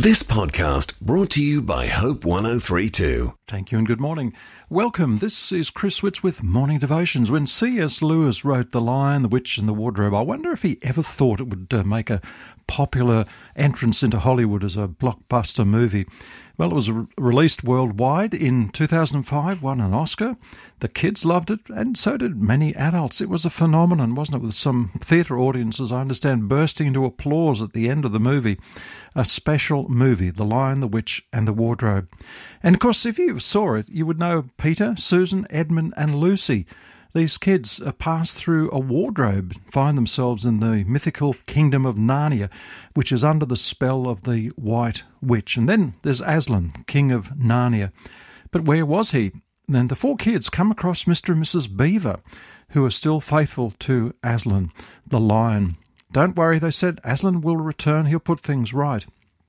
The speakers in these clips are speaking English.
This podcast brought to you by Hope 103.2. Thank you and good morning. Welcome. This is Chris Witts with Morning Devotions. When C.S. Lewis wrote The Lion, the Witch and the Wardrobe, I wonder if he ever thought it would make a popular entrance into Hollywood as a blockbuster movie. Well, it was released worldwide in 2005, won an Oscar. The kids loved it, and so did many adults. It was a phenomenon, wasn't it, with some theatre audiences, I understand, bursting into applause at the end of the movie. A special movie, The Lion, the Witch and the Wardrobe. And of course, if you saw it, you would know Peter, Susan, Edmund and Lucy. These kids pass through a wardrobe, find themselves in the mythical kingdom of Narnia, which is under the spell of the White Witch. And then there's Aslan, king of Narnia. But where was he? Then the four kids come across Mr. and Mrs. Beaver, who are still faithful to Aslan, the lion. Don't worry, they said, Aslan will return, he'll put things right.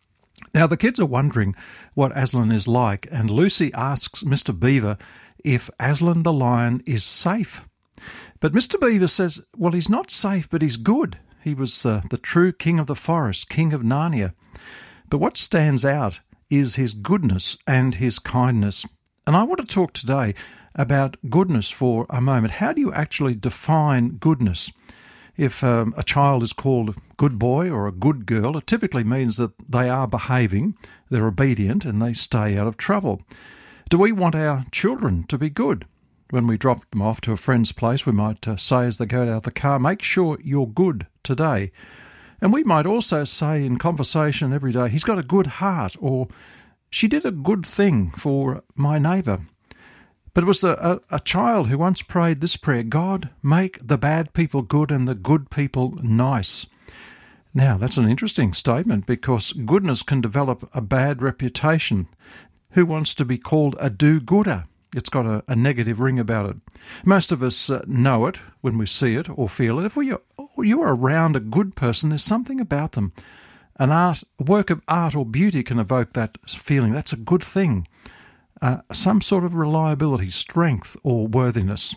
Now the kids are wondering what Aslan is like, and Lucy asks Mr. Beaver if Aslan the lion is safe. But Mr. Beaver says, well, he's not safe, but he's good. He was the true king of the forest, king of Narnia. But what stands out is his goodness and his kindness. And I want to talk today about goodness for a moment. How do you actually define goodness? If a child is called a good boy or a good girl, it typically means that they are behaving, they're obedient, and they stay out of trouble. Do we want our children to be good? When we drop them off to a friend's place, we might say as they go out the car, make sure you're good today. And we might also say in conversation every day, he's got a good heart, or she did a good thing for my neighbour. But it was a child who once prayed this prayer, God, make the bad people good and the good people nice. Now, that's an interesting statement because goodness can develop a bad reputation. Who wants to be called a do-gooder? It's got a negative ring about it. Most of us know it when we see it or feel it. If you are around a good person, there's something about them. A work of art or beauty can evoke that feeling. That's a good thing. Some sort of reliability, strength or worthiness.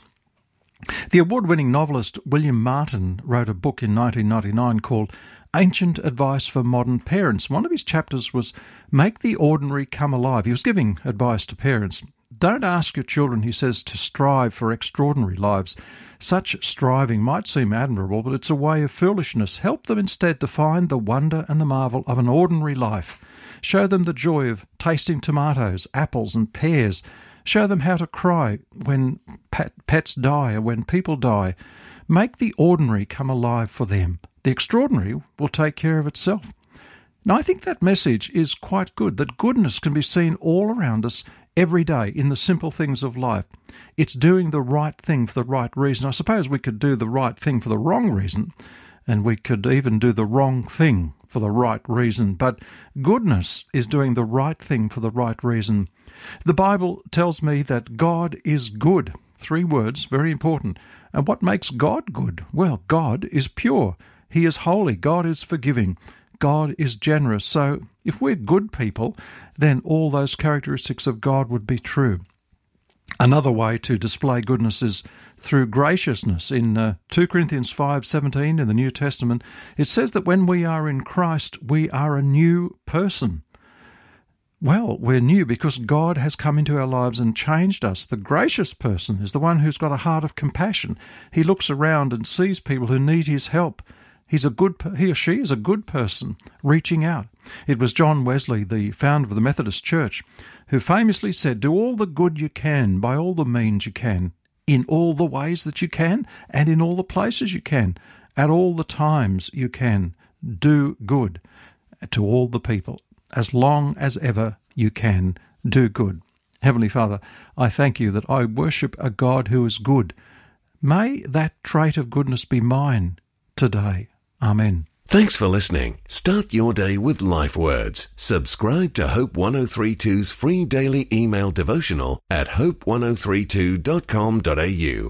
The award-winning novelist William Martin wrote a book in 1999 called Ancient Advice for Modern Parents. One of his chapters was Make the Ordinary Come Alive. He was giving advice to parents. Don't ask your children, he says, to strive for extraordinary lives. Such striving might seem admirable, but it's a way of foolishness. Help them instead to find the wonder and the marvel of an ordinary life. Show them the joy of tasting tomatoes, apples and pears. Show them how to cry when pets die or when people die. Make the ordinary come alive for them. The extraordinary will take care of itself. Now, I think that message is quite good, that goodness can be seen all around us every day in the simple things of life. It's doing the right thing for the right reason. I suppose we could do the right thing for the wrong reason, and we could even do the wrong thing for the right reason. But goodness is doing the right thing for the right reason. The Bible tells me that God is good. 3 words, very important. And what makes God good? Well, God is pure. He is holy. God is forgiving. God is generous. So if we're good people, then all those characteristics of God would be true. Another way to display goodness is through graciousness. In 2 Corinthians 5:17 in the New Testament, it says that when we are in Christ, we are a new person. Well, we're new because God has come into our lives and changed us. The gracious person is the one who's got a heart of compassion. He looks around and sees people who need his help. He or she is a good person reaching out. It was John Wesley, the founder of the Methodist Church, who famously said, do all the good you can by all the means you can, in all the ways that you can, and in all the places you can, at all the times you can. Do good to all the people, as long as ever you can. Do good. Heavenly Father, I thank you that I worship a God who is good. May that trait of goodness be mine today. Amen. Thanks for listening. Start your day with Life Words. Subscribe to Hope 103.2's free daily email devotional at hope1032.com.au.